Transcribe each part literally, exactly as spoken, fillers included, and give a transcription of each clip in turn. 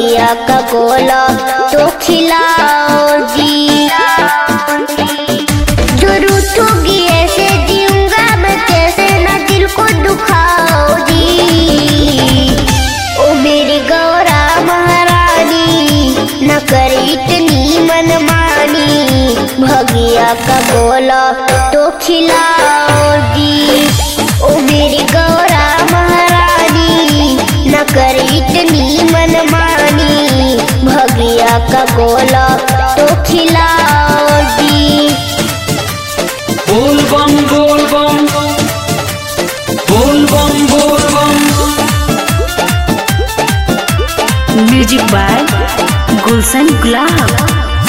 भगिया का गोला तो खिलाओ जी। जो रूठोगी ऐसे जीऊंगा मैं कैसे, ना दिल को दुखाओ जी। ओ मेरी गौरा महारानी न करे इतनी मनमानी, भगिया का गोला तो खिलाओ जी। ओ मेरी गौरा महारानी न करे इतनी मनमानी, भगिया का गोला तो खिलाओ जी। बोल बम बोल बम बोल बम बोल बम। म्यूजिक बाय गुलशन गुलाब।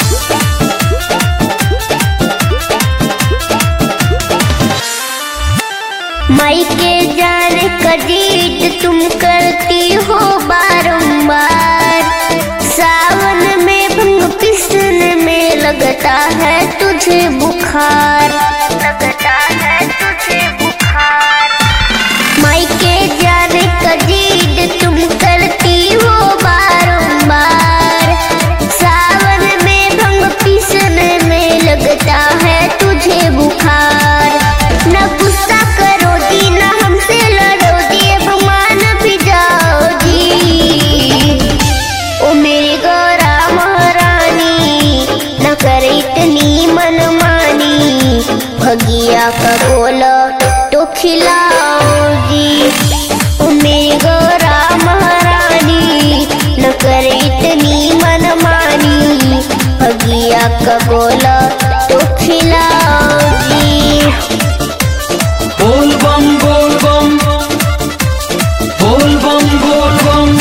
माई के जान का जीत तुम करती हो बारंबार, सावन में भंग पिसने में लगता है तुझे बुखार, लगता है तुझे बुखार। माई के जान का जीत तुम करती हो बारंबार, सावन में भंग पिसने में लगता है तुझे बुखार। न गुस्सा करो जी न हमसे लड़ो जी, अब मान भी जाओ जी। ओ मेरी गौरा महारानी न करे इतनी मनमानी, भगिया का गोला तो खिलाओ जी। ओ मेरी गौरा महारानी न करे इतनी मनमानी, भगिया का गोला तो खिलाओ जी। बोल बम बोल बम बोल बम बोल बम।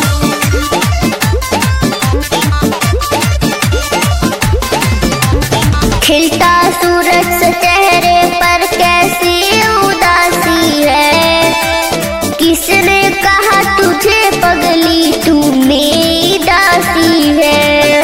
खिलता सूरज से चेहरे पर कैसी उदासी है, किसने कहा तुझे पगली तू मेरी दासी है।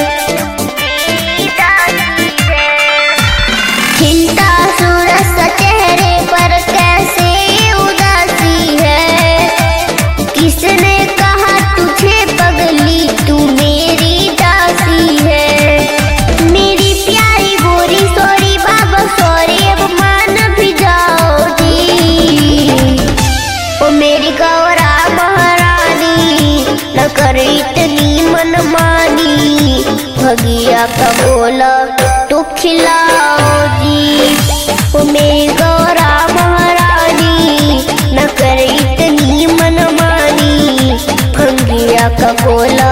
खिलता सूरज से चेहरे पर कैसे उदासी है, किसने कहा तुझे पगली तू मेरी दासी है। मेरी प्यारी गोरी सॉरी बाबा सॉरी, अब मान भी जाओ जी। ओ मेरी गौरा महारानी न करे इतनी मनमानी, भगिया का गोला तो खिलाओ जी। ओ मेरी गौरा महारानी न करे इतनी मनमानी, भगिया का गोला